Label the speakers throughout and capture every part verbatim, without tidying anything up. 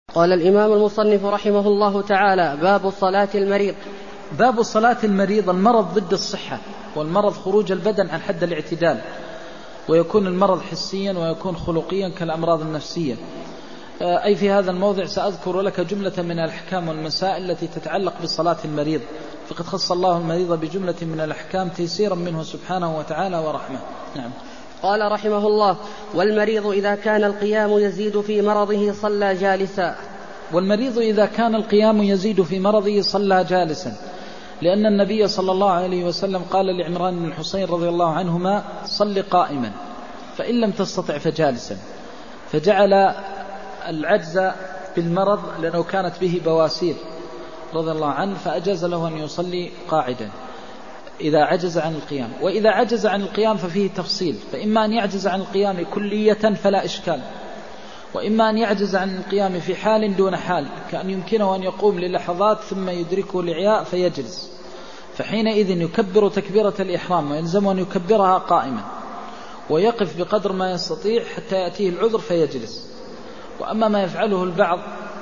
Speaker 1: قال الإمام المصنف رحمه الله تعالى: باب صلاة المريض.
Speaker 2: باب صلاة المريض. المرض ضد الصحة، والمرض خروج البدن عن حد الاعتدال، ويكون المرض حسيا ويكون خلقيا كالأمراض النفسية. أي في هذا الموضع سأذكر لك جملة من الأحكام والمسائل التي تتعلق بصلاة المريض، فقد خص الله المريض بجملة من الأحكام تيسيرا منه سبحانه وتعالى ورحمة. نعم.
Speaker 1: قال رحمه الله: والمريض إذا كان القيام يزيد في مرضه صلى جالسا.
Speaker 2: والمريض إذا كان القيام يزيد في مرضه صلى جالسا، لأن النبي صلى الله عليه وسلم قال لعمران بن الحصين رضي الله عنهما: صل قائما فإن لم تستطع فجالسا، فجعل العجز بالمرض لأنه كانت به بواسير رضي الله عنه، فأجاز له أن يصلي قاعدا إذا عجز عن القيام. وإذا عجز عن القيام ففيه تفصيل، فإما أن يعجز عن القيام كلية فلا إشكال، وإما أن يعجز عن القيام في حال دون حال، كأن يمكنه أن يقوم للحظات ثم يدركه الإعياء فيجلس، فحينئذ يكبر تكبيرة الإحرام ويلزم أن يكبرها قائما، ويقف بقدر ما يستطيع حتى يأتيه العذر فيجلس. وأما ما يفعله البعض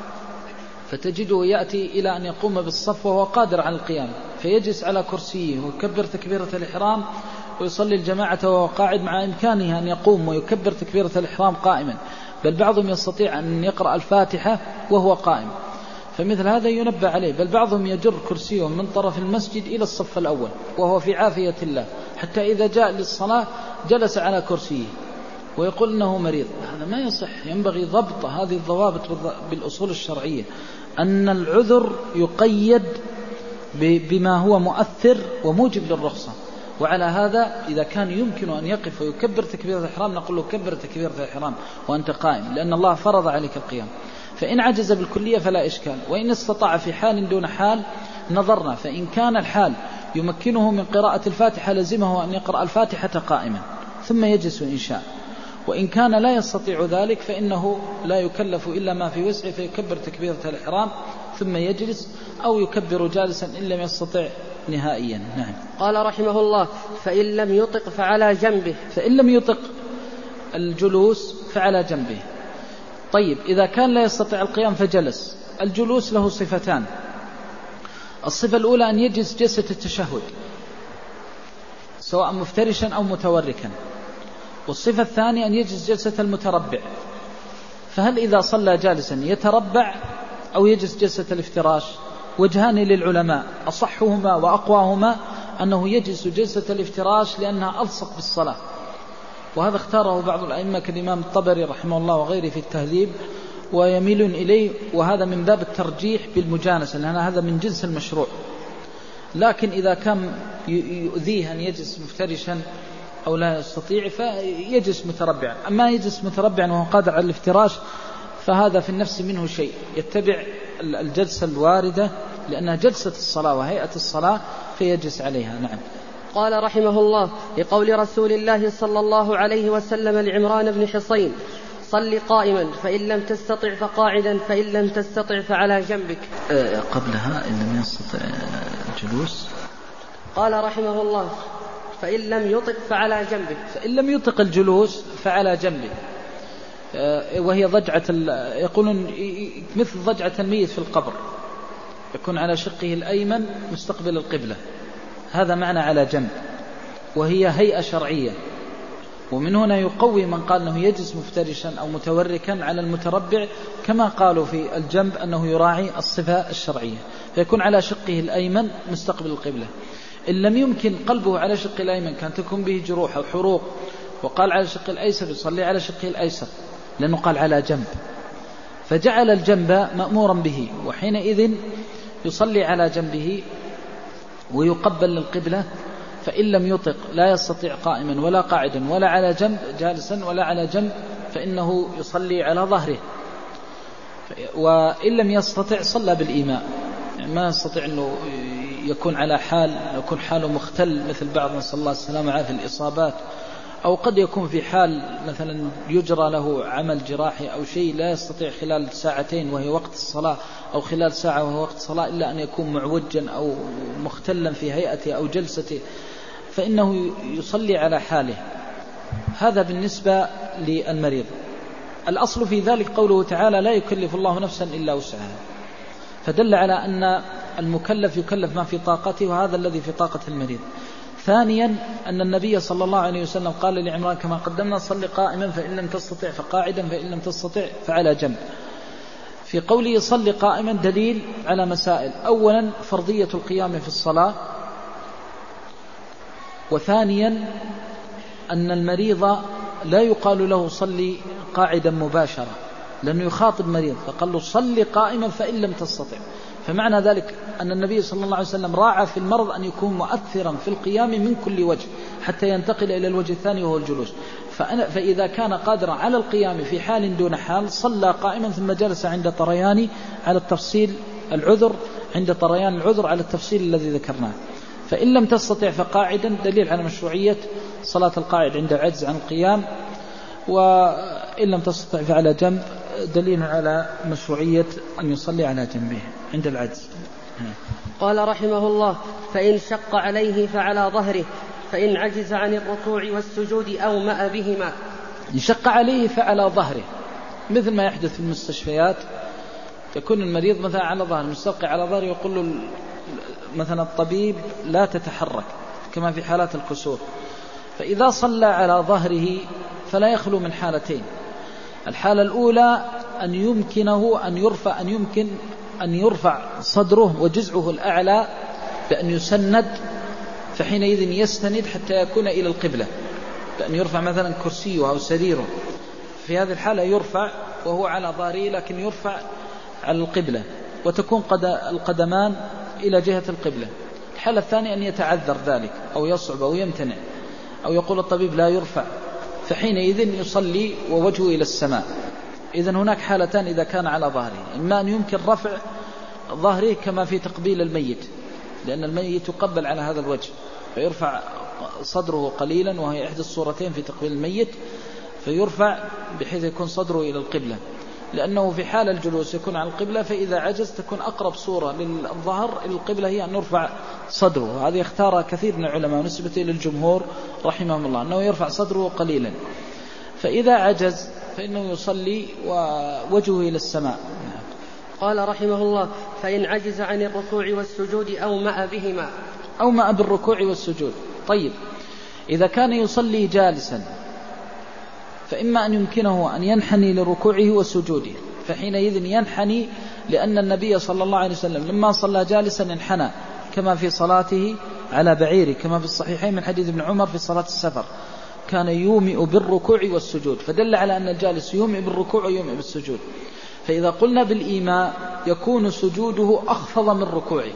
Speaker 2: فتجده يأتي إلى أن يقوم بالصف وهو قادر على القيام، فيجلس على كرسيه ويكبر تكبيرة الإحرام ويصلي الجماعة وهو قاعد، مع إمكانه أن يقوم ويكبر تكبيرة الإحرام قائما، بل بعضهم يستطيع أن يقرأ الفاتحة وهو قائم، فمثل هذا ينبه عليه. بل بعضهم يجر كرسيه من طرف المسجد إلى الصف الأول وهو في عافية الله، حتى إذا جاء للصلاة جلس على كرسيه ويقول إنه مريض. هذا ما يصح. ينبغي ضبط هذه الضوابط بالأصول الشرعية، أن العذر يقيد بما هو مؤثر وموجب للرخصة. وعلى هذا إذا كان يمكن أن يقف ويكبر تكبيرة الإحرام نقول له كبر تكبيرة الإحرام وأنت قائم، لأن الله فرض عليك القيام. فإن عجز بالكلية فلا إشكال، وإن استطاع في حال دون حال نظرنا، فإن كان الحال يمكنه من قراءة الفاتحة لزمه أن يقرأ الفاتحة قائما ثم يجلس إن شاء، وإن كان لا يستطيع ذلك فإنه لا يكلف إلا ما في وسعه، فيكبر تكبيرة الإحرام ثم يجلس، أو يكبر جالسا إن لم يستطع نهائيا. نعم.
Speaker 1: قال رحمه الله: فإن لم يطق فعلى جنبه.
Speaker 2: فإن لم يطق الجلوس فعلى جنبه. طيب، إذا كان لا يستطيع القيام فجلس. الجلوس له صفتان: الصفة الأولى أن يجلس جلسة التشهد سواء مفترشا أو متوركا، والصفة الثانية أن يجلس جلسة المتربع. فهل إذا صلى جالسا يتربع أو يجلس جلسة الافتراش؟ وجهان للعلماء، أصحهما وأقواهما أنه يجلس جلسة الافتراش لأنها ألصق بالصلاة، وهذا اختاره بعض الأئمة كالإمام الطبري رحمه الله وغيره في التهذيب، ويميلون إليه، وهذا من باب الترجيح بالمجانسة، لأن هذا من جنس المشروع. لكن إذا كان يؤذيه أن يجلس مفترشا أو لا يستطيع فيجلس متربعا. أما يجلس متربعا وهو قادر على الافتراش فهذا في النفس منه شيء، يتبع الجلسة الواردة لأنها جلسة الصلاة وهيئة الصلاة فيجلس عليها. نعم.
Speaker 1: قال رحمه الله: لقول رسول الله صلى الله عليه وسلم لعمران بن حصين: صل قائما فإن لم تستطع فقاعدا فإن لم تستطع فعلى جنبك.
Speaker 2: أه قبلها إن لم يستطع الجلوس
Speaker 1: قال رحمه الله: فإن لم يطق فعلى جنبه.
Speaker 2: فإن لم يطق الجلوس فعلى جنبه، وهي ضجعة، يقولون مثل ضجعة الميت في القبر، يكون على شقه الأيمن مستقبل القبلة، هذا معنى على جنب، وهي هيئة شرعية. ومن هنا يقوي من قال أنه يجلس مفترشا أو متوركا على المتربع، كما قالوا في الجنب أنه يراعي الصفة الشرعية، فيكون على شقه الأيمن مستقبل القبلة. إن لم يمكن قلبه على شقه الأيمن، كان تكون به جروح أو حروق، وقال على شقه الأيسر، يصلي على شقه الأيسر لأنه قال على جنب، فجعل الجنب مأمورا به، وحينئذ يصلي على جنبه ويقبل للقبلة. فإن لم يطق، لا يستطيع قائما ولا قاعدا ولا على جنب جالسا ولا على جنب، فإنه يصلي على ظهره. وإن لم يستطع صلى بالإيماء، يعني ما يستطيع أنه يكون على حال، يكون حاله مختل مثل بعض، نسأل الله السلامة والعافية، الإصابات، أو قد يكون في حال مثلا يجرى له عمل جراحي أو شيء لا يستطيع خلال ساعتين وهي وقت الصلاة، أو خلال ساعة وهو وقت الصلاة، إلا أن يكون معوجا أو مختلا في هيئته أو جلسته، فإنه يصلي على حاله. هذا بالنسبة للمريض. الأصل في ذلك قوله تعالى لا يكلف الله نفسا إلا وسعها، فدل على أن المكلف يكلف ما في طاقته، وهذا الذي في طاقة المريض. ثانيا أن النبي صلى الله عليه وسلم قال لعمران كما قدمنا صل قائما فإن لم تستطع فقاعدا فإن لم تستطع فعلى جنب. في قوله صل قائما دليل على مسائل: أولا فرضية القيام في الصلاة، وثانيا أن المريض لا يقال له صلي قاعدا مباشرة لأنه يخاطب مريض، فقال له صل قائما فإن لم تستطع. فمعنى ذلك أن النبي صلى الله عليه وسلم راعى في المرض أن يكون مؤثرا في القيام من كل وجه حتى ينتقل إلى الوجه الثاني وهو الجلوس. فأنا فإذا كان قادرا على القيام في حال دون حال صلى قائما ثم جلس عند طريان على التفصيل العذر عند طريان العذر على التفصيل الذي ذكرناه. فإن لم تستطع فقاعدا دليل على مشروعية صلاة القاعد عند العجز عن القيام، وإن لم تستطع فعلى جنب دليل على مشروعية أن يصلي على جنبه عند العجز.
Speaker 1: قال رحمه الله: فإن شق عليه فعلى ظهره، فإن عجز عن الركوع والسجود أومأ بهما.
Speaker 2: إن شق عليه فعلى ظهره، مثل ما يحدث في المستشفيات، يكون المريض مثلا على ظهر مستلقي على ظهره، يقول له مثلا الطبيب لا تتحرك كما في حالات الكسور. فإذا صلى على ظهره فلا يخلو من حالتين: الحالة الأولى أن يمكنه أن يرفع أن يمكن أن يرفع صدره وجزعه الأعلى بأن يسند، فحينئذ يستند حتى يكون إلى القبلة، بأن يرفع مثلا كرسيه أو سريره، في هذه الحالة يرفع وهو على ظهره لكن يرفع على القبلة وتكون القدمان إلى جهة القبلة. الحالة الثانية أن يتعذر ذلك أو يصعب أو يمتنع أو يقول الطبيب لا يرفع، فحينئذ يصلي ووجهه إلى السماء. إذن هناك حالتان إذا كان على ظهره: إما أن يمكن رفع ظهره كما في تقبيل الميت، لأن الميت يقبل على هذا الوجه، فيرفع صدره قليلا، وهي إحدى الصورتين في تقبيل الميت، فيرفع بحيث يكون صدره إلى القبلة، لأنه في حال الجلوس يكون على القبلة، فإذا عجز تكون أقرب صورة للظهر إلى القبلة هي أن يرفع صدره. هذه اختار كثير من العلماء ونسبة إلى الجمهور رحمهم الله أنه يرفع صدره قليلا. فإذا عجز فإنه يصلي ووجهه إلى السماء.
Speaker 1: قال رحمه الله: فإن عجز عن الركوع والسجود أومأ بهما.
Speaker 2: أومأ بالركوع والسجود. طيب، إذا كان يصلي جالسا فإما أن يمكنه أن ينحني لركوعه وسجوده، فحينئذ ينحني، لأن النبي صلى الله عليه وسلم لما صلى جالسا انحنى كما في صلاته على بعيره، كما في الصحيحين من حديث ابن عمر في صلاة السفر، كان يومئ بالركوع والسجود، فدل على أن الجالس يومئ بالركوع ويومئ بالسجود. فإذا قلنا بالإيماء يكون سجوده أخفض من ركوعه،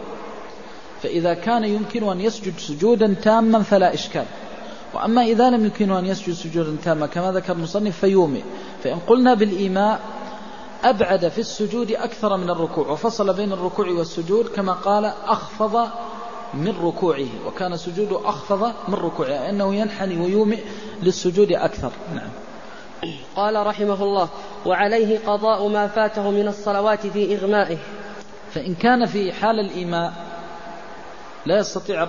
Speaker 2: فإذا كان يمكن أن يسجد سجودا تاما فلا إشكال. وأما إذا لم يمكن أن يسجد سجودا تاما كما ذكر المصنف فيومئ. فإن قلنا بالإيماء أبعد في السجود أكثر من الركوع، وفصل بين الركوع والسجود كما قال أخفض من ركوعه، وكان سجوده أخفض من ركوعه، أنه ينحني ويومئ للسجود أكثر. نعم.
Speaker 1: قال رحمه الله: وعليه قضاء ما فاته من الصلوات في إغمائه.
Speaker 2: فإن كان في حال الإيماء لا يستطيع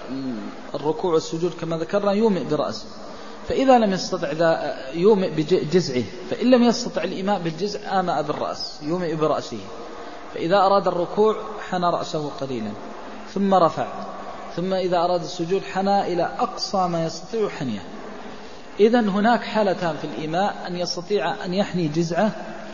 Speaker 2: الركوع والسجود كما ذكرنا يومئ برأسه، فإذا لم يستطع ذا يومئ بجزعه، فإن لم يستطع الإيماء بالجزع آمأ بالرأس يومئ برأسه. فإذا أراد الركوع حنى رأسه قليلا ثم رفع، ثم إذا أراد السجود حنى إلى أقصى ما يستطيع حنيه. إذن هناك حالتان في الإيماء: أن يستطيع أن يحني جزعه،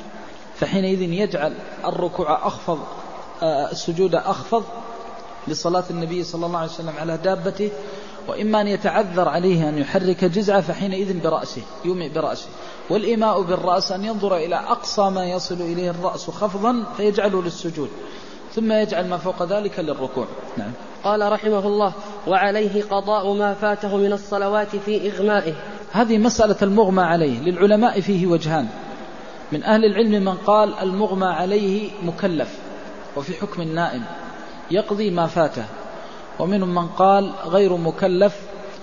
Speaker 2: فحينئذ يجعل الركوع أخفض السجود أخفض لصلاة النبي صلى الله عليه وسلم على دابته، وإما أن يتعذر عليه أن يحرك جزعه، فحينئذ برأسه يومئ برأسه. والإيماء بالرأس أن ينظر إلى أقصى ما يصل إليه الرأس خفضا فيجعله للسجود، ثم يجعل ما فوق ذلك للركوع. نعم.
Speaker 1: قال رحمه الله: وعليه قضاء ما فاته من الصلوات في إغمائه.
Speaker 2: هذه مسألة المغمى عليه للعلماء فيه وجهان. من أهل العلم من قال المغمى عليه مكلف وفي حكم النائم يقضي ما فاته، ومنهم من قال غير مكلف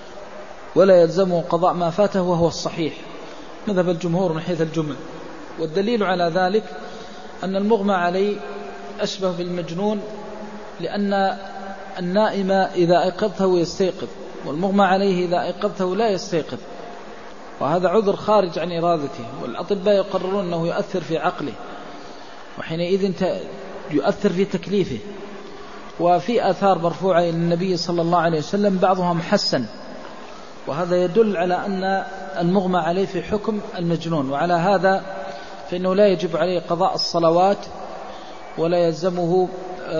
Speaker 2: ولا يلزمه قضاء ما فاته، وهو الصحيح مذهب الجمهور من حيث الجمع. والدليل على ذلك أن المغمى عليه أشبه بالمجنون، لأن النائم إذا أيقظته يستيقظ، والمغمى عليه إذا أيقظته لا يستيقظ، وهذا عذر خارج عن إرادته، والأطباء يقررون أنه يؤثر في عقله، وحينئذ يؤثر في تكليفه. وفي آثار مرفوعة إلى النبي صلى الله عليه وسلم بعضها محسن، وهذا يدل على أن المغمى عليه في حكم المجنون. وعلى هذا فإنه لا يجب عليه قضاء الصلوات ولا يلزمه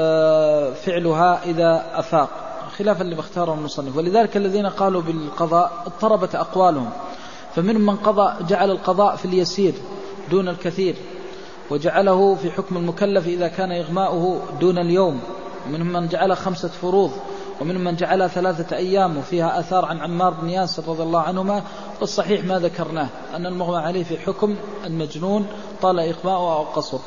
Speaker 2: فعلها إذا أفاق، خلافا لما اختاره المصنف. ولذلك الذين قالوا بالقضاء اضطربت أقوالهم، فمنهم من قضى جعل القضاء في اليسير دون الكثير، وجعله في حكم المكلف إذا كان إغماؤه دون اليوم، ومنهم من جعل خمسة فروض، ومنهم من جعلها ثلاثة أيام. وفيها آثار عن عمار بن ياسر رضي الله عنهما. والصحيح ما ذكرناه أن المغمى عليه في حكم المجنون طال إغماؤه أو قصر.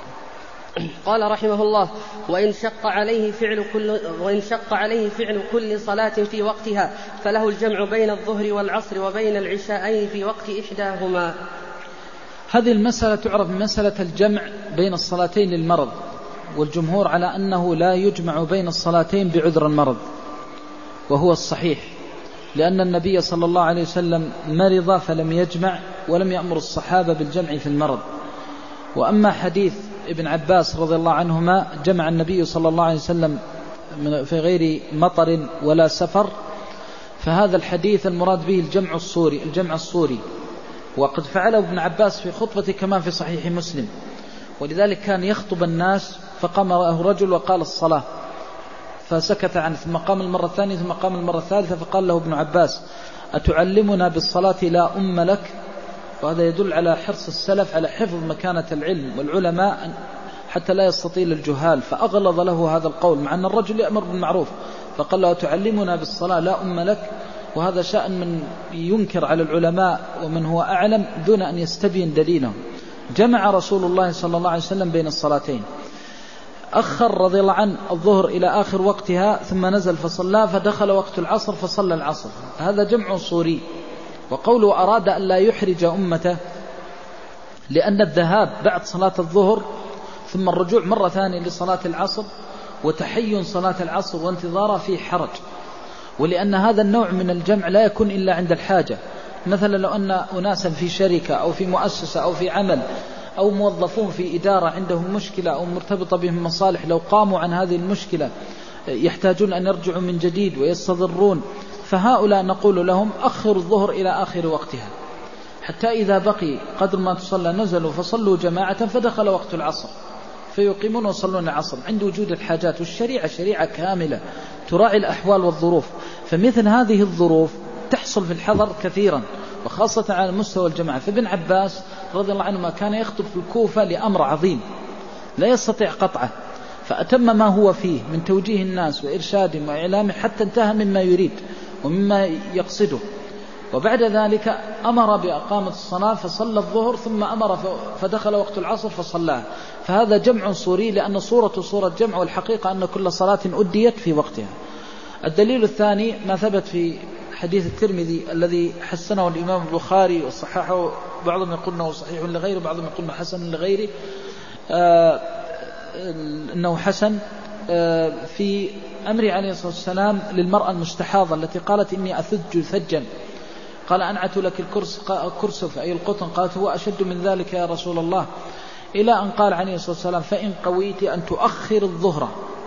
Speaker 1: قال رحمه الله: وإن شق عليه فعل كل وإن شق عليه فعل كل صلاة في وقتها فله الجمع بين الظهر والعصر وبين العشاءين في وقت إحداهما.
Speaker 2: هذه المسألة تعرف مسألة الجمع بين الصلاتين للمرض، والجمهور على أنه لا يجمع بين الصلاتين بعذر المرض، وهو الصحيح، لأن النبي صلى الله عليه وسلم مرض فلم يجمع، ولم يأمر الصحابة بالجمع في المرض. وأما حديث ابن عباس رضي الله عنهما جمع النبي صلى الله عليه وسلم في غير مطر ولا سفر، فهذا الحديث المراد به الجمع الصوري الجمع الصوري وقد فعله ابن عباس في خطبته كما في صحيح مسلم. ولذلك كان يخطب الناس فقام له رجل وقال الصلاة، فسكت عنه، ثم قام المرة الثانية، ثم قام المرة الثالثة، فقال له ابن عباس: أتعلمنا بالصلاة لا أم لك؟ وهذا يدل على حرص السلف على حفظ مكانة العلم والعلماء حتى لا يستطيل الجهال، فأغلظ له هذا القول، مع أن الرجل يأمر بالمعروف، فقال له: تعلمنا بالصلاة لا أم لك؟ وهذا شأن من ينكر على العلماء ومن هو أعلم دون أن يستبين دليلهم. جمع رسول الله صلى الله عليه وسلم بين الصلاتين، أخر رضي الله عنه الظهر إلى آخر وقتها ثم نزل فصلى، فدخل وقت العصر فصلى العصر. هذا جمع صوري. وقوله أراد أن لا يحرج أمته، لأن الذهاب بعد صلاة الظهر ثم الرجوع مرة ثانية لصلاة العصر وتحين صلاة العصر وانتظارها فيه حرج، ولأن هذا النوع من الجمع لا يكون إلا عند الحاجة. مثلا لو أن أناسا في شركة أو في مؤسسة أو في عمل أو موظفون في إدارة عندهم مشكلة أو مرتبطة بهم مصالح، لو قاموا عن هذه المشكلة يحتاجون أن يرجعوا من جديد ويستضرون، فهؤلاء نقول لهم: أخروا الظهر إلى آخر وقتها، حتى إذا بقي قدر ما تصلى نزلوا فصلوا جماعة، فدخل وقت العصر فيقيمون وصلون العصر عند وجود الحاجات. والشريعة شريعة كاملة تراعي الأحوال والظروف، فمثل هذه الظروف تحصل في الحضر كثيرا، وخاصة على مستوى الجماعة. فابن عباس رضي الله عنه ما كان يخطب في الكوفة لأمر عظيم لا يستطيع قطعه، فأتم ما هو فيه من توجيه الناس وإرشادهم وإعلامهم حتى انتهى مما يريد ومما يقصده. وبعد ذلك أمر بإقامة الصلاة فصلى الظهر، ثم أمر فدخل وقت العصر فصلاها. فهذا جمع صوري، لأن صورة صورة جمع، والحقيقة أن كل صلاة أديت في وقتها. الدليل الثاني ما ثبت في حديث الترمذي الذي حسنه الإمام البخاري وصححه، بعضهم يقول أنه صحيح لغيره، بعضهم يقول أنه حسن لغيره، آه أنه حسن آه في أمر عليه الصلاة والسلام للمرأة المستحاضة التي قالت: إني أثج ثجا، قال: أنعت لك الكرس كرسف أي القطن، قالت: هو أشد من ذلك يا رسول الله، إلى أن قال عليه الصلاة والسلام: فإن قويت أن تؤخر الظهر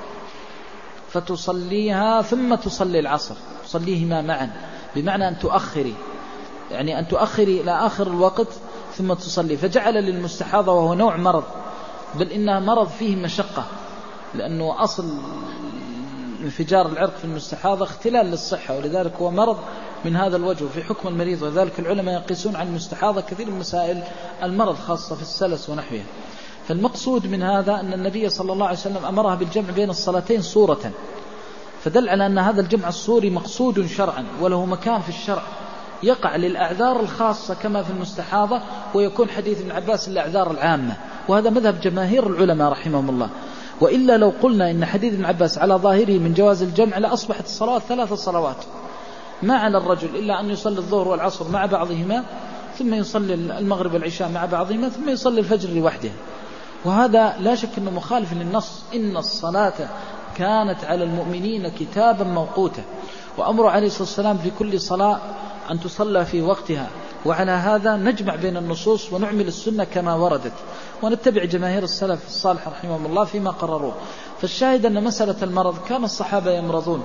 Speaker 2: فتصليها ثم تصلي العصر، تصليهما معا، بمعنى أن تؤخري، يعني أن تؤخري إلى آخر الوقت ثم تصلي. فجعل للمستحاضة، وهو نوع مرض، بل إنها مرض فيه مشقة، لأنه أصل انفجار العرق في المستحاضة اختلال للصحة، ولذلك هو مرض من هذا الوجه في حكم المريض. وذلك العلماء يقيسون عن المستحاضة كثير من مسائل المرض، خاصة في السلس ونحوها. فالمقصود من هذا أن النبي صلى الله عليه وسلم أمرها بالجمع بين الصلاتين صورة، فدل على أن هذا الجمع الصوري مقصود شرعا وله مكان في الشرع، يقع للأعذار الخاصة كما في المستحاضة، ويكون حديث ابن عباس الأعذار العامة، وهذا مذهب جماهير العلماء رحمهم الله. وإلا لو قلنا إن حديث ابن عباس على ظاهره من جواز الجمع لأصبحت الصلوات ثلاث صلوات، ما على الرجل إلا أن يصلي الظهر والعصر مع بعضهما، ثم يصلي المغرب والعشاء مع بعضهما، ثم يصلي الفجر لوحده. وهذا لا شك أنه مخالف للنص: إن الصلاة كانت على المؤمنين كتابا موقوتا. وأمر عليه الصلاة والسلام في كل صلاة أن تصلى في وقتها، وعلى هذا نجمع بين النصوص ونعمل السنة كما وردت، ونتبع جماهير السلف الصالح رحمهم الله فيما قرروه. فالشاهد أن مسألة المرض كان الصحابة يمرضون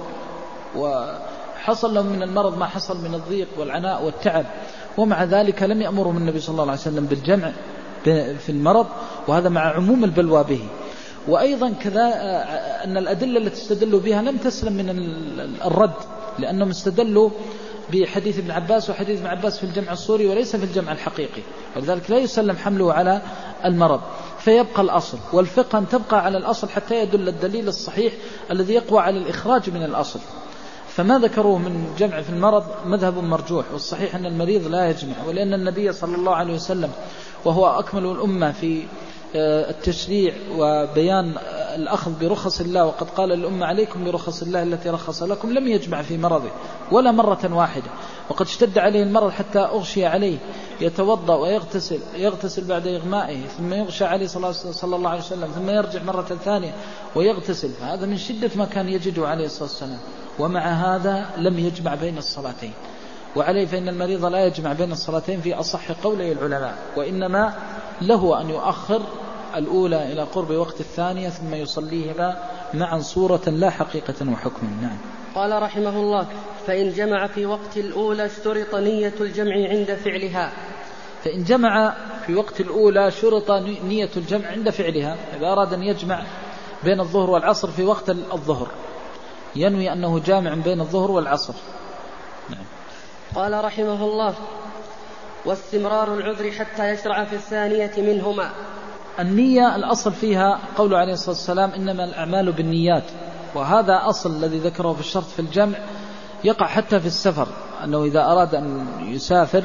Speaker 2: وحصل لهم من المرض ما حصل من الضيق والعناء والتعب، ومع ذلك لم يأمرهم النبي صلى الله عليه وسلم بالجمع في المرض، وهذا مع عموم البلوى به. وأيضا كذا أن الأدلة التي استدلوا بها لم تسلم من الرد، لأنهم استدلوا بحديث ابن عباس، وحديث ابن عباس في الجمع الصوري وليس في الجمع الحقيقي، ولذلك لا يسلم حمله على المرض. فيبقى الأصل، والفقه أن تبقى على الأصل حتى يدل الدليل الصحيح الذي يقوى على الإخراج من الأصل. فما ذكروه من جمع في المرض مذهب مرجوح، والصحيح أن المريض لا يجمع، ولأن النبي صلى الله عليه وسلم وهو أكمل الأمة في التشريع وبيان الأخذ برخص الله، وقد قال للأمة عليكم برخص الله التي رخص لكم، لم يجمع في مرضه ولا مرة واحدة، وقد اشتد عليه المرض حتى أغشي عليه يتوضأ ويغتسل يغتسل بعد إغمائه، ثم يغشى عليه صلى الله عليه وسلم، ثم يرجع مرة ثانية ويغتسل. هذا من شدة ما كان يجده عليه الصلاة والسلام، ومع هذا لم يجمع بين الصلاتين. وعليه فإن المريض لا يجمع بين الصلاتين في أصح قولي العلماء، وإنما له أن يؤخر الأولى إلى قرب وقت الثانية ثم يصليهما معا صورة لا حقيقة وحكم. نعم.
Speaker 1: قال رحمه الله: فإن جمع في وقت الأولى اشترط نية الجمع عند فعلها.
Speaker 2: فإن جمع في وقت الأولى شرط نية الجمع عند فعلها. إذا أراد أن يجمع بين الظهر والعصر في وقت الظهر ينوي أنه جامع بين الظهر والعصر. نعم.
Speaker 1: قال رحمه الله: واستمرار العذر حتى يشرع في الثانية منهما.
Speaker 2: النية الأصل فيها قول عليه الصلاة والسلام: إنما الأعمال بالنيات، وهذا أصل الذي ذكره في الشرط في الجمع يقع حتى في السفر، أنه إذا أراد أن يسافر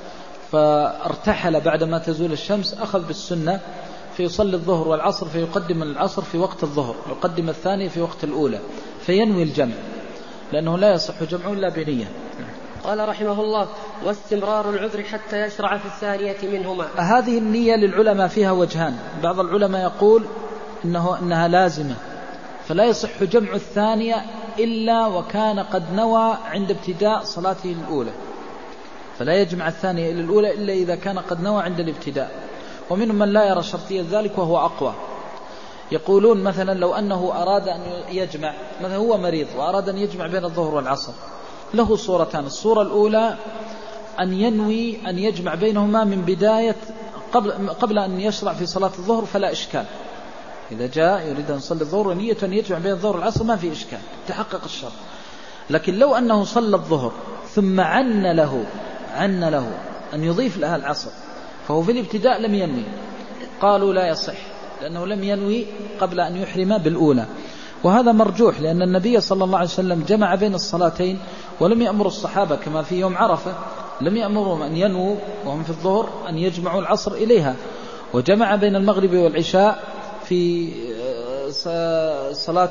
Speaker 2: فارتحل بعدما تزول الشمس أخذ بالسنة فيصلي الظهر والعصر، فيقدم العصر في وقت الظهر، يقدم الثاني في وقت الأولى، فينوي الجمع، لأنه لا يصح جمع إلا بنية.
Speaker 1: قال رحمه الله: واستمرار العذر حتى يشرع في الثانية منهما.
Speaker 2: هذه النية للعلماء فيها وجهان. بعض العلماء يقول إنه إنها لازمة، فلا يصح جمع الثانية إلا وكان قد نوى عند ابتداء صلاته الأولى، فلا يجمع الثانية إلى الأولى إلا إذا كان قد نوى عند الابتداء. ومنهم من لا يرى شرطية ذلك وهو أقوى، يقولون مثلا لو أنه أراد أن يجمع، مثلا هو مريض وأراد أن يجمع بين الظهر والعصر، له صورتان: الصورة الأولى أن ينوي أن يجمع بينهما من بداية قبل, قبل أن يشرع في صلاة الظهر، فلا إشكال. إذا جاء يريد أن يصلي الظهر ونية أن يجمع بين الظهر والعصر ما في إشكال، تحقق الشرط. لكن لو أنه صلى الظهر ثم عن له عن له أن يضيف لها العصر، فهو في الابتداء لم ينوي، قالوا لا يصح، لأنه لم ينوي قبل أن يحرم بالأولى. وهذا مرجوح، لأن النبي صلى الله عليه وسلم جمع بين الصلاتين ولم يأمر الصحابة كما في يوم عرفة، لم يأمرهم أن ينووا وهم في الظهر أن يجمعوا العصر إليها، وجمع بين المغرب والعشاء في صلاة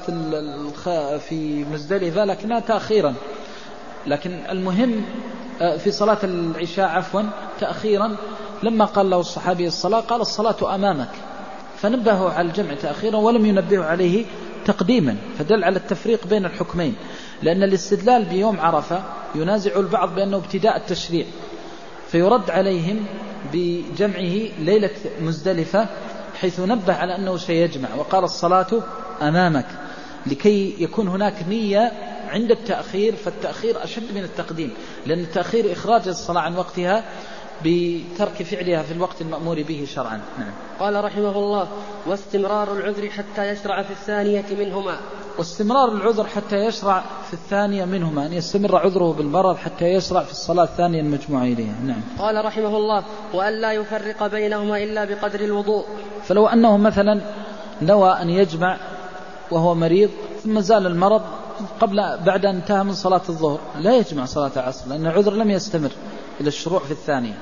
Speaker 2: في مزدلفة لكنها تأخيرا. لكن المهم في صلاة العشاء عفوا تأخيرا، لما قال له الصحابي الصلاة قال: الصلاة أمامك، فنبهوا على الجمع تأخيرا ولم ينبهوا عليه تقديما، فدل على التفريق بين الحكمين. لأن الاستدلال بيوم عرفة ينازع البعض بأنه ابتداء التشريع، فيرد عليهم بجمعه ليلة مزدلفة، حيث نبه على أنه سيجمع وقال: الصلاة أمامك، لكي يكون هناك نية عند التأخير، فالتأخير أشد من التقديم، لأن التأخير إخراج الصلاة عن وقتها بترك فعلها في الوقت المأمور به شرعا. نعم.
Speaker 1: قال رحمه الله: واستمرار العذر حتى يشرع في الثانية منهما.
Speaker 2: واستمرار العذر حتى يشرع في الثانية منهما، أن يستمر عذره بالمرض حتى يشرع في الصلاة الثانية المجموعة إليها. نعم.
Speaker 1: قال رحمه الله: وأن لا يفرق بينهما إلا بقدر الوضوء.
Speaker 2: فلو أنه مثلا نوى أن يجمع وهو مريض ثم زال المرض قبل بعد أن انتهى من صلاة الظهر، لا يجمع صلاة العصر، لأن العذر لم يستمر إلى الشروع في الثانية.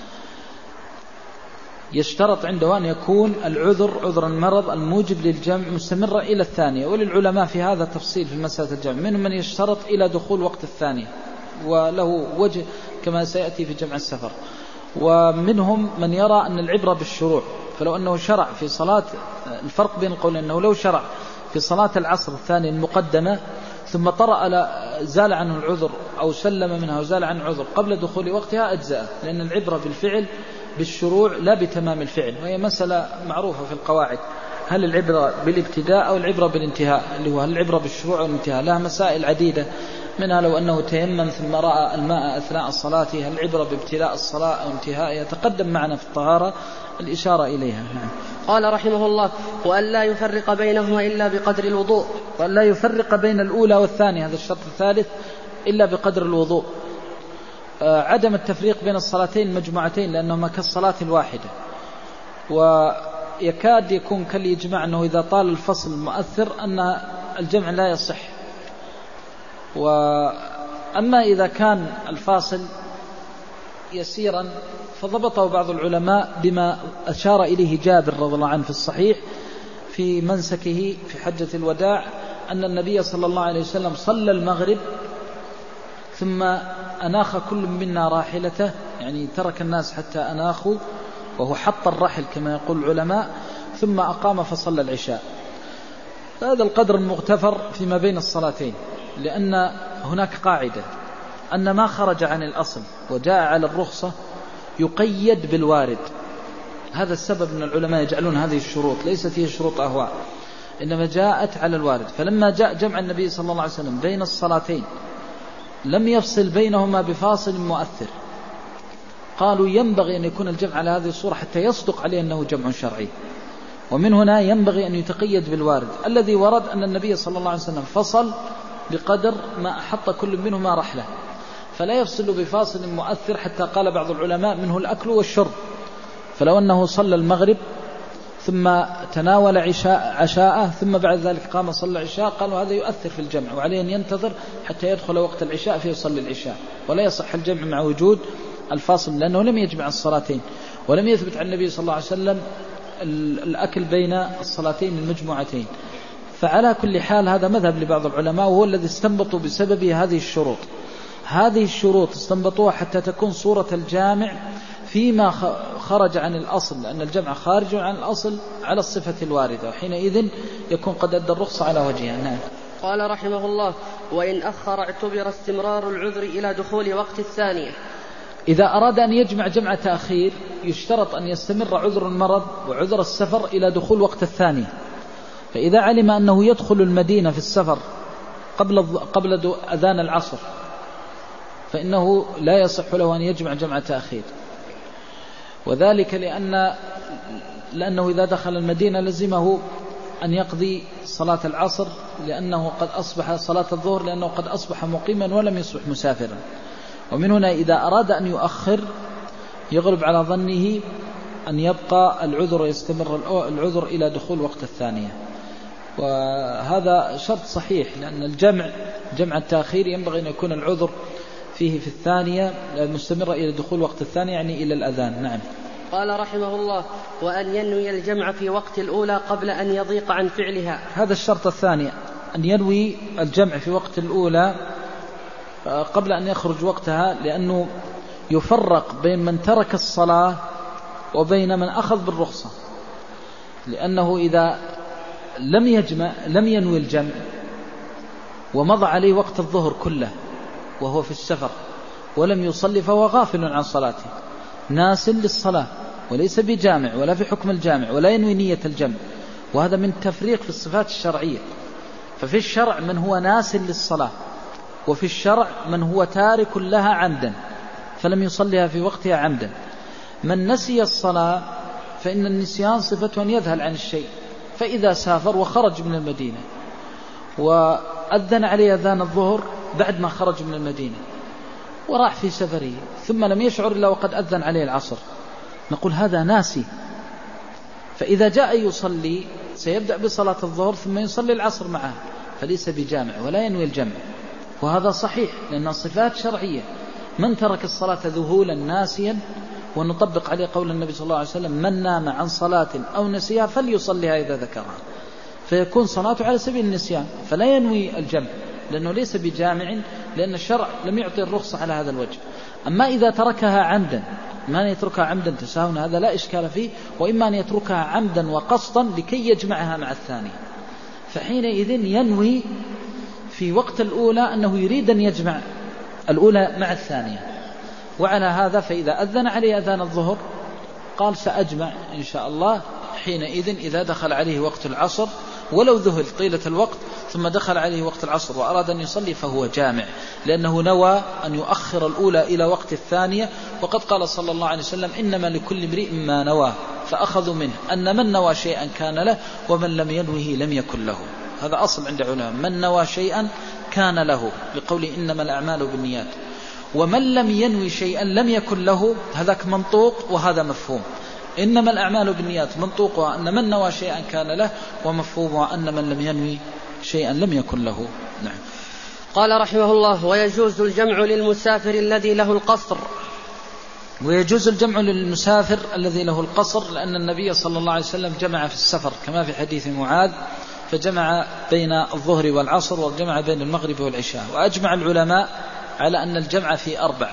Speaker 2: يشترط عنده أن يكون العذر عذر المرض الموجب للجمع مستمرا إلى الثانية. وللعلماء في هذا تفصيل في مسألة الجمع، منهم من يشترط إلى دخول وقت الثانية وله وجه كما سيأتي في جمع السفر، ومنهم من يرى أن العبرة بالشروع، فلو أنه شرع في صلاة، الفرق بين القول أنه لو شرع في صلاة العصر الثانية المقدمة ثم طرأ زال عنه العذر أو سلم منها وزال عن عذر قبل دخول وقتها أجزأ، لأن العبرة بالفعل بالشروع لا بتمام الفعل، وهي مسألة معروفة في القواعد، هل العبرة بالابتداء أو العبرة بالانتهاء، اللي هو هل العبرة بالشروع أو الانتهاء، لها مسائل عديدة، منها لو أنه تيمم ثم رأى الماء أثناء الصلاة هل العبرة بابتداء الصلاة أو انتهاء، يتقدم معنا في الطهارة الإشارة إليها. نعم.
Speaker 1: قال رحمه الله: وأن لا يفرق بينهما إلا بقدر الوضوء.
Speaker 2: وأن لا يفرق بين الأولى والثانية، هذا الشرط الثالث، إلا بقدر الوضوء. عدم التفريق بين الصلاتين المجموعتين لأنهما كالصلاة الواحدة، ويكاد يكون كالإجماع أنه إذا طال الفصل المؤثر أن الجمع لا يصح. وأما إذا كان الفاصل يسيرا فضبطه بعض العلماء بما أشار إليه جابر رضي الله عنه في الصحيح في منسكه في حجة الوداع، أن النبي صلى الله عليه وسلم صلى المغرب ثم أناخ كل منا راحلته، يعني ترك الناس حتى أناخوا، وهو حط الرحل كما يقول العلماء، ثم أقام فصلى العشاء. هذا القدر المغتفر فيما بين الصلاتين، لأن هناك قاعدة أن ما خرج عن الأصل وجاء على الرخصة يقيد بالوارد. هذا السبب أن العلماء يجعلون هذه الشروط ليست هي شروط أهواء، إنما جاءت على الوارد. فلما جاء جمع النبي صلى الله عليه وسلم بين الصلاتين لم يفصل بينهما بفاصل مؤثر، قالوا ينبغي أن يكون الجمع على هذه الصورة حتى يصدق عليه أنه جمع شرعي. ومن هنا ينبغي أن يتقيد بالوارد. الذي ورد أن النبي صلى الله عليه وسلم فصل بقدر ما أحط كل منهما رحلة، فلا يفصل بفاصل مؤثر، حتى قال بعض العلماء منه الأكل والشرب. فلو أنه صلى المغرب ثم تناول عشاء عشاءه ثم بعد ذلك قام صلى العشاء، قالوا هذا يؤثر في الجمع، وعليه أن ينتظر حتى يدخل وقت العشاء فيصلي العشاء، ولا يصح الجمع مع وجود الفاصل، لأنه لم يجمع الصلاتين، ولم يثبت عن النبي صلى الله عليه وسلم الأكل بين الصلاتين المجموعتين. فعلى كل حال هذا مذهب لبعض العلماء، وهو الذي استنبطوا بسببه هذه الشروط. هذه الشروط استنبطوها حتى تكون صورة الجامع فيما خرج عن الأصل، لأن الجمع خارج عن الأصل على الصفة الواردة، وحينئذ يكون قد أدى الرخصة على وجهها. نعم.
Speaker 1: قال رحمه الله: وإن أخر اعتبر استمرار العذر إلى دخول وقت الثانية.
Speaker 2: إذا أراد أن يجمع جمع تأخير يشترط أن يستمر عذر المرض وعذر السفر إلى دخول وقت الثانية. فإذا علم أنه يدخل المدينة في السفر قبل قبل أذان العصر فإنه لا يصح له أن يجمع جمع تأخير، وذلك لأن لأنه إذا دخل المدينة لزمه أن يقضي صلاة العصر، لأنه قد أصبح صلاة الظهر لأنه قد أصبح مقيما ولم يصبح مسافرا. ومن هنا إذا أراد أن يؤخر يغلب على ظنه أن يبقى العذر ويستمر العذر إلى دخول وقت الثانية، وهذا شرط صحيح، لأن الجمع جمع التأخير ينبغي أن يكون العذر فيه في الثانية مستمرة إلى دخول وقت الثانية، يعني إلى الأذان. نعم.
Speaker 1: قال رحمه الله: وأن ينوي الجمع في وقت الأولى قبل أن يضيق عن فعلها.
Speaker 2: هذا الشرط الثاني، أن ينوي الجمع في وقت الأولى قبل أن يخرج وقتها، لأنه يفرق بين من ترك الصلاة وبين من أخذ بالرخصة، لأنه إذا لم يجمع لم ينوي الجمع ومضى عليه وقت الظهر كله وهو في السفر ولم يصلي فهو غافل عن صلاته، ناس للصلاة وليس بجامع ولا في حكم الجامع ولا ينوي نية الجمع، وهذا من تفريق في الصفات الشرعية. ففي الشرع من هو ناس للصلاة، وفي الشرع من هو تارك لها عمدا فلم يصليها في وقتها عمدا. من نسي الصلاة فإن النسيان صفته أن يذهل عن الشيء، فإذا سافر وخرج من المدينة وأذن عليه أذان الظهر بعد ما خرج من المدينة وراح في سفره ثم لم يشعر إلا وقد أذن عليه العصر، نقول هذا ناسي. فإذا جاء يصلي سيبدأ بصلاة الظهر ثم يصلي العصر معه، فليس بجامع ولا ينوي الجمع، وهذا صحيح لأنها صفات شرعية. من ترك الصلاة ذهولا ناسيا، ونطبق عليه قول النبي صلى الله عليه وسلم: من نام عن صلاة أو نسيها فليصليها إذا ذكرها، فيكون صلاته على سبيل النسيان، فلا ينوي الجمع لأنه ليس بجامع، لأن الشرع لم يعطي الرخصة على هذا الوجه. أما إذا تركها عمدا، ما أن يتركها عمدا تساهلا هذا لا إشكال فيه، وإما أن يتركها عمدا وقصدا لكي يجمعها مع الثاني، فحينئذ ينوي في وقت الأولى أنه يريد أن يجمع الأولى مع الثانية. وعلى هذا فإذا أذن عليه أذان الظهر قال سأجمع إن شاء الله حينئذ إذا دخل عليه وقت العصر ولو ذهل طيلة الوقت ثم دخل عليه وقت العصر وأراد أن يصلي فهو جامع، لأنه نوى أن يؤخر الأولى إلى وقت الثانية. وقد قال صلى الله عليه وسلم إنما لكل امرئ ما نوى، فأخذوا منه أن من نوى شيئا كان له ومن لم ينوه لم يكن له. هذا أصل عند علماء، من نوى شيئا كان له، بقول إنما الأعمال بالنيات. ومن لم ينوي شيئا لم يكن له، هذاك منطوق وهذا مفهوم. إنما الأعمال بالنيات منطوقها أن من نوى شيئا كان له، ومفهومها أن من لم ينوي شيئا لم يكن له. نعم.
Speaker 1: قال رحمه الله: ويجوز الجمع للمسافر الذي له القصر.
Speaker 2: ويجوز الجمع للمسافر الذي له القصر، لأن النبي صلى الله عليه وسلم جمع في السفر كما في حديث معاذ، فجمع بين الظهر والعصر وجمع بين المغرب والعشاء. وأجمع العلماء على أن الجمع في أربع،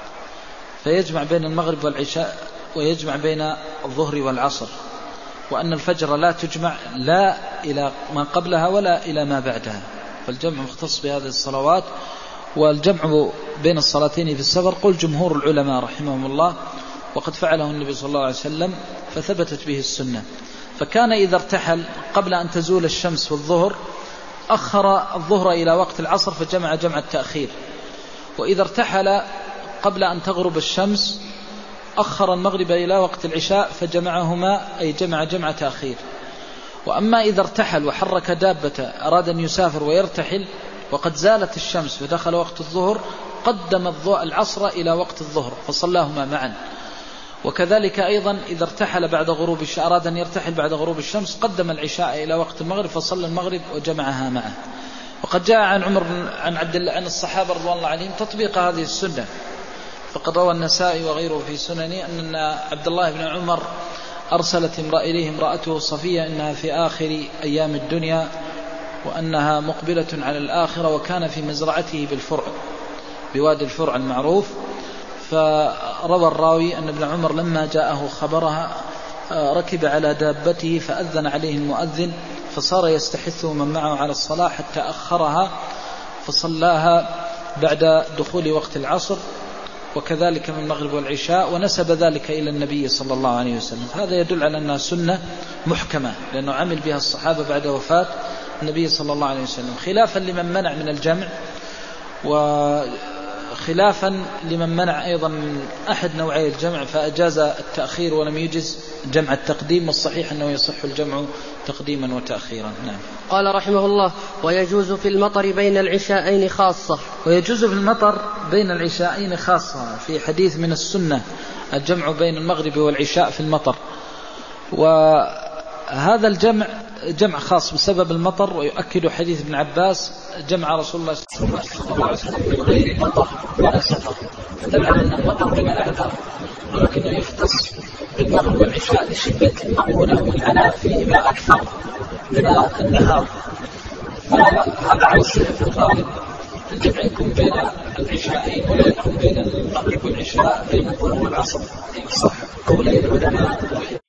Speaker 2: فيجمع بين المغرب والعشاء ويجمع بين الظهر والعصر، وأن الفجر لا تجمع لا إلى ما قبلها ولا إلى ما بعدها، فالجمع مختص بهذه الصلوات. والجمع بين الصلاتين في السفر قل جمهور العلماء رحمهم الله، وقد فعله النبي صلى الله عليه وسلم فثبتت به السنة. فكان إذا ارتحل قبل أن تزول الشمس في الظهر أخر الظهر إلى وقت العصر فجمع جمع التأخير، وإذا ارتحل قبل أن تغرب الشمس أخر المغرب إلى وقت العشاء فجمعهما، أي جمع جمع تأخير. وأما إذا ارتحل وحرك دابته أراد أن يسافر ويرتحل وقد زالت الشمس ودخل وقت الظهر قدم العصر إلى وقت الظهر فصلاهما معا. وكذلك أيضا إذا ارتحل بعد غروب الشمس أراد أن يرتحل بعد غروب الشمس قدم العشاء إلى وقت المغرب فصلى المغرب وجمعها معه. وقد جاء عن عمر عن عبد الله عن الصحابة رضوان الله عليهم تطبيق هذه السنة، فقد روى النسائي وغيره في سننه أن عبد الله بن عمر أرسلت إليه امرأته صفية إنها في آخر أيام الدنيا وأنها مقبلة على الآخرة، وكان في مزرعته بالفرع بوادي الفرع المعروف. فروى الراوي أن ابن عمر لما جاءه خبرها ركب على دابته فأذن عليه المؤذن فصار يستحث من معه على الصلاة حتى أخرها فصلاها بعد دخول وقت العصر، وكذلك من المغرب والعشاء، ونسب ذلك إلى النبي صلى الله عليه وسلم. هذا يدل على أنها سنة محكمة، لأنه عمل بها الصحابة بعد وفاة النبي صلى الله عليه وسلم، خلافا لمن منع من الجمع، وخلافا لمن منع أيضا من أحد نوعي الجمع فأجاز التأخير ولم يجز جمع التقديم، والصحيح أنه يصح الجمع تقديما وتأخيرا. نعم.
Speaker 1: قال رحمه الله: ويجوز في المطر بين العشاءين خاصة.
Speaker 2: ويجوز في المطر بين العشاءين خاصة، في حديث من السنة الجمع بين المغرب والعشاء في المطر، وهذا الجمع جمع خاص بسبب المطر. ويؤكد حديث ابن عباس جمع رسول الله صلى الله عليه وسلم بغير مطر ولا سفر، دل على أن المطر من الأعذار، ولكنه يختص بالمغرب والعشاء لشدة المؤونة والعناء فيهما أكثر من النهار. فهذا على الصحة في الغالب الجمع يكون بين العشاءين ولا يكون بين المغرب والعشاء بين الظهر والعصر، صح قولي العلماء.